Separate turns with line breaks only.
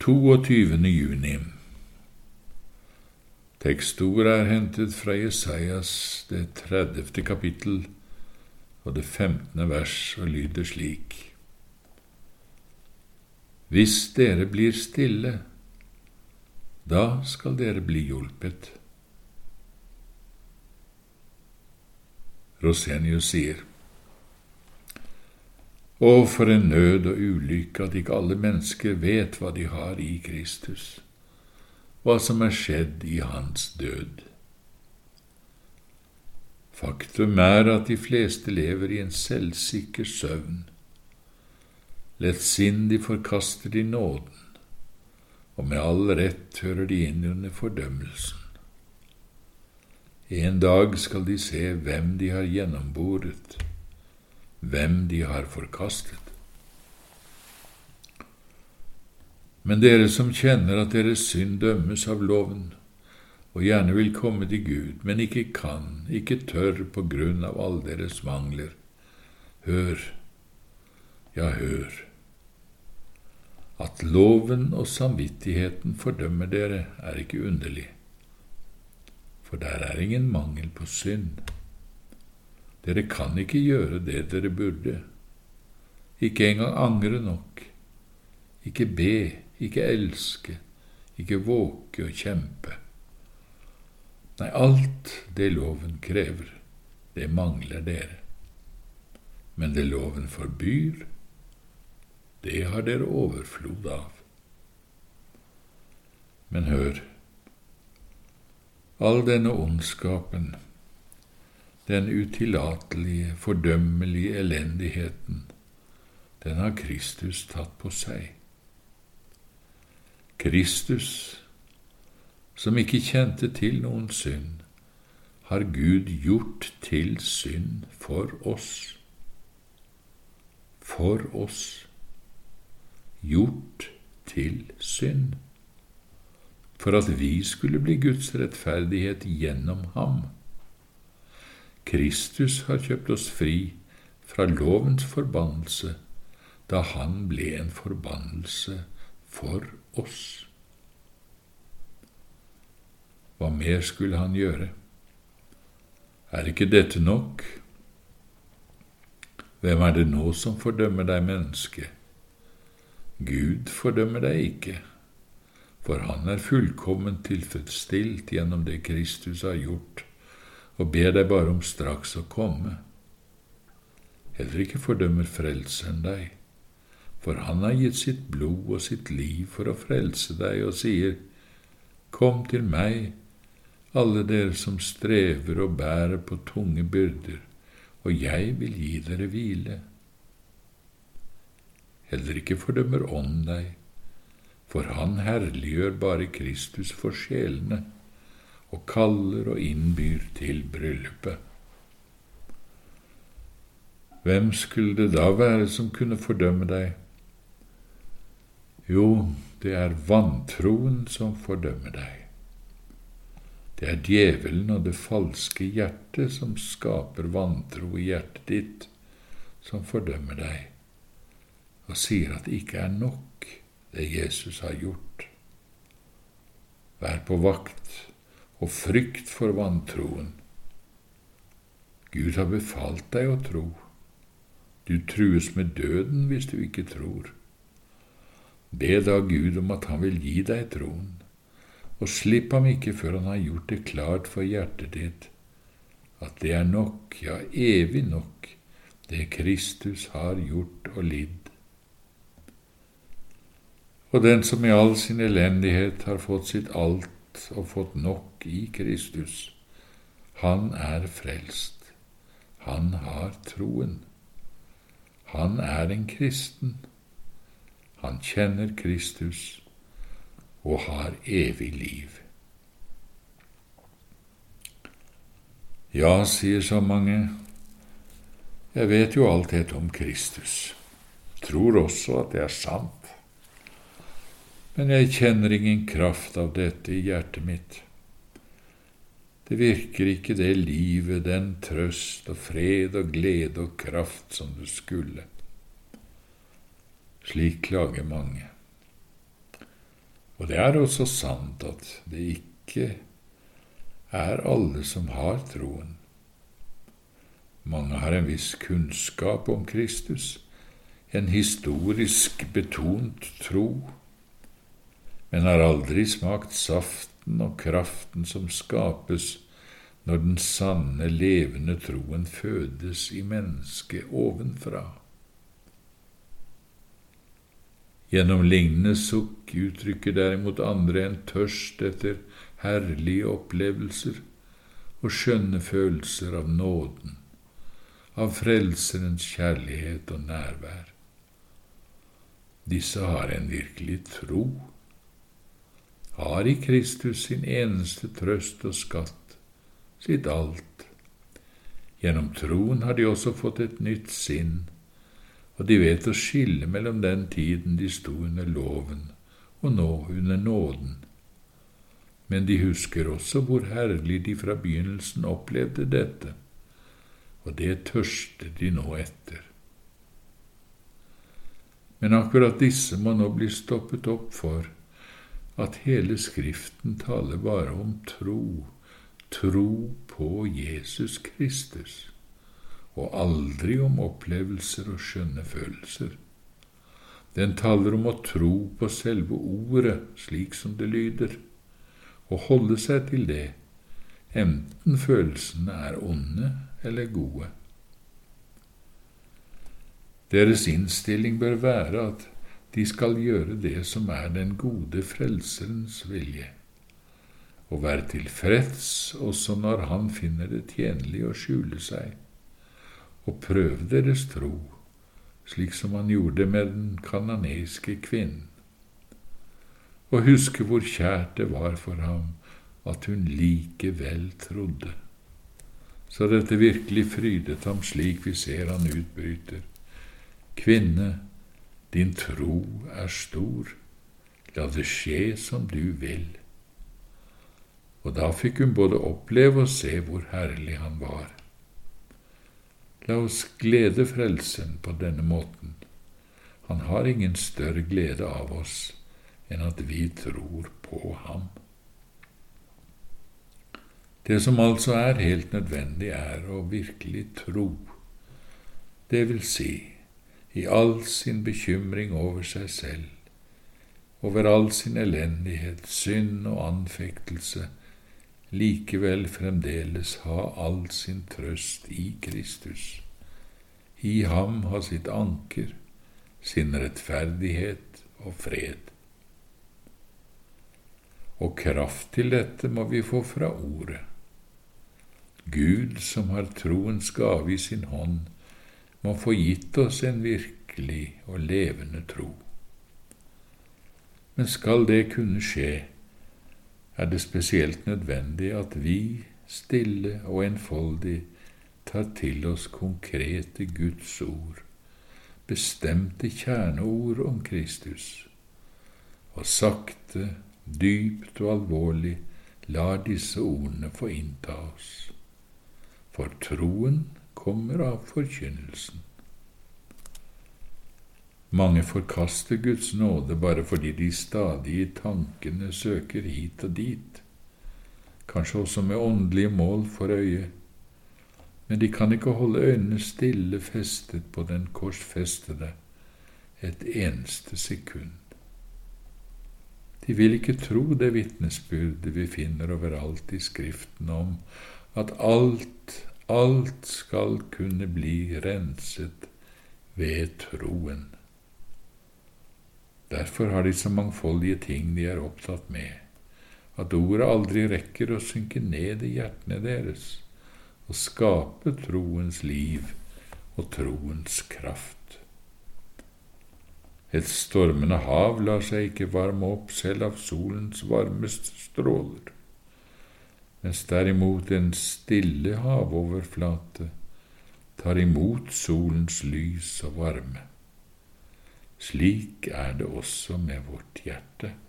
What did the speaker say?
22. juni. Tekstordet er hentet fra Jesajas det 30. kapittel og det 15. vers og lyder slik: Hvis dere blir stille, da skal dere bli hjulpet. Rosenius sier: Å, for en nød og ulykke at ikke alle mennesker vet hva de har i Kristus, hva som er skjedd i hans død. Faktum er at de fleste lever i en selvsikker søvn. Lettsindig forkaster de nåden, og med all rett hører de inn under fordømmelsen. En dag skal de se hvem de har gjennomboret, hvem de har forkastet. Men dere som kjenner at deres synd dømmes av loven, og gjerne vil komme til Gud, men ikke kan, ikke tør på grunn av alle deres mangler, hør, ja hør, at loven og samvittigheten fordømmer dere er ikke underlig, for der er ingen mangel på synd. Dere kan ikke gjøre det dere burde, ikke engang angre nok, ikke be, ikke elske, ikke våke og kjempe. Nei, alt det loven krever, det mangler dere. Men det loven forbyr, det har dere overflod av. Men hør, all denne ondskapen, den utilatelige, fordømmelige elendigheten, den har Kristus tatt på seg. Kristus, som ikke kjente til noen synd, har Gud gjort til synd for oss. For oss. Gjort til synd. For at vi skulle bli Guds rettferdighet gjennom ham. Kristus har kjøpt oss fri fra lovens forbannelse, da han ble en forbannelse for oss. Hva mer skulle han gjøre? Er ikke dette nok? Hvem er det nå som fordømmer deg, menneske? Gud fordømmer deg ikke, for han er fullkomment tilfredsstilt gjennom det Kristus har gjort, og ber deg bare om straks å komme. Heller ikke fordømmer frelseren deg, for han har gitt sitt blod og sitt liv for å frelse deg og sier: Kom til meg, alle dere som strever og bærer på tunge byrder, og jeg vil gi dere hvile. Heller ikke fordømmer ånden deg, for han herliggjør bare Kristus for sjelene, og kaller og innbyr til bryllupet. Hvem skulle det da være som kunne fordømme deg? Jo, det er vantroen som fordømmer deg. Det er djevelen og det falske hjertet som skaper vantro i hjertet ditt, som fordømmer deg, og sier at det ikke er nok det Jesus har gjort. Vær på vakt og frykt for vantroen. Gud har befalt deg å tro. Du trues med døden hvis du ikke tror. Be da Gud om at han vil gi deg troen, og slipp ham ikke før han har gjort det klart for hjertet ditt, at det er nok, ja evig nok, det Kristus har gjort og lidd. Og den som i all sin elendighet har fått sitt alt og fått nok i Kristus, han er frelst. Han har troen. Han er en kristen. Han kjenner Kristus og har evig liv. Ja, sier så mange, jeg vet jo alt dette om Kristus, tror også at det er sant. Men jeg kjenner ingen kraft av dette i hjertet mitt. Det virker ikke det livet, den trøst og fred og glede og kraft som det skulle. Slik klager mange. Og det er også sant at det ikke er alle som har troen. Mange har en viss kunnskap om Kristus, en historisk betont tro, men har aldri smakt saften og kraften som skapes når den sanne, levende troen fødes i mennesket ovenfra. Gjennom lignende sukk uttrykker derimot andre en tørst etter herlige opplevelser og skjønne følelser av nåden, av frelserens kjærlighet og nærvær. Disse har en virkelig tro, har i Kristus sin eneste trøst og skatt, sitt alt. Gjennom troen har de også fått et nytt sinn, og de vet å skille mellom den tiden de sto under loven og nå under nåden. Men de husker også hvor herlig de fra begynnelsen opplevde dette, og det tørster de nå etter. Men akkurat disse må nå bli stoppet opp for at hele Skriften taler bare om tro, tro på Jesus Kristus, og aldri om opplevelser og skjønne følelser. Den taler om å tro på selve ordet slik som det lyder, og holde seg til det, enten følelsene er onde eller gode. Deres innstilling bør være at de skal gjøre det som er den gode frelserens vilje, og være tilfreds også når han finner det tjenlig å skjule seg, og prøve deres tro, slik som han gjorde med den kananeiske kvinnen, og huske hvor kjært det var for ham at hun likevel trodde, så dette virkelig frydet ham slik vi ser han utbryter: «Kvinne, din tro er stor, la det skje som du vil.» Og da fikk hun både oppleve og se hvor herlig han var. La oss glede Frelseren på denne måten. Han har ingen større glede av oss enn at vi tror på ham. Det som altså er helt nødvendig, er å virkelig tro. Det vil si, i all sin bekymring over seg selv, over all sin elendighet, synd og anfektelse, likevel fremdeles ha all sin trøst i Kristus. I ham ha sitt anker, sin rettferdighet og fred. Og kraft til dette må vi få fra ordet. Gud, som har troens gave i sin hånd, må få gitt oss en virkelig og levende tro. Men skal det kunne skje, er det spesielt nødvendig at vi, stille og enfoldig, tar til oss konkrete Guds ord, bestemte kjerneord om Kristus, og sakte, dypt og alvorlig lar disse ordene få innta oss. For troen kommer av forkynnelsen. Mange forkaster Guds nåde bare fordi de stadig i tankene søker hit og dit, kanskje også med åndelige mål for øye, men de kan ikke holde øynene stille festet på den korsfestede et eneste sekund. De vil ikke tro det vitnesbyrdet vi finner overalt i Skriften om at alt skal kunne bli renset ved troen. Derfor har de så mangfoldige ting de er opptatt med, at ordet aldri rekker å synke ned i hjertene deres og skape troens liv og troens kraft. Et stormende hav lar seg ikke varme opp selv av solens varmeste stråler, mens derimot en stille havoverflate tar imot solens lys og varme. Slik er det også med vårt hjerte.